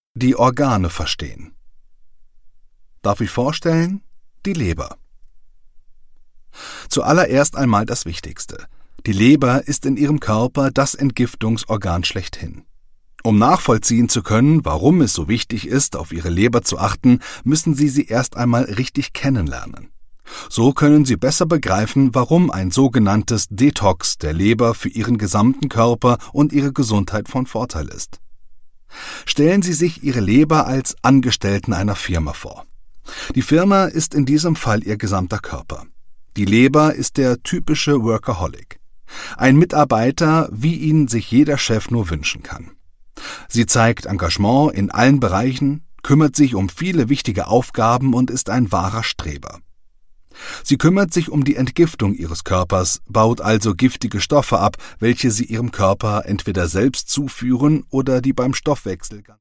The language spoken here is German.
Die Organe verstehen. Darf ich vorstellen? Die Leber. Zuallererst einmal das Wichtigste. Die Leber ist in Ihrem Körper das Entgiftungsorgan schlechthin. Um nachvollziehen zu können, warum es so wichtig ist, auf Ihre Leber zu achten, müssen Sie sie erst einmal richtig kennenlernen. So können Sie besser begreifen, warum ein sogenanntes Detox der Leber für Ihren gesamten Körper und Ihre Gesundheit von Vorteil ist. Stellen Sie sich Ihre Leber als Angestellten einer Firma vor. Die Firma ist in diesem Fall Ihr gesamter Körper. Die Leber ist der typische Workaholic. Ein Mitarbeiter, wie ihn sich jeder Chef nur wünschen kann. Sie zeigt Engagement in allen Bereichen, kümmert sich um viele wichtige Aufgaben und ist ein wahrer Streber. Sie kümmert sich um die Entgiftung ihres Körpers, baut also giftige Stoffe ab, welche sie ihrem Körper entweder selbst zuführen oder die beim Stoffwechsel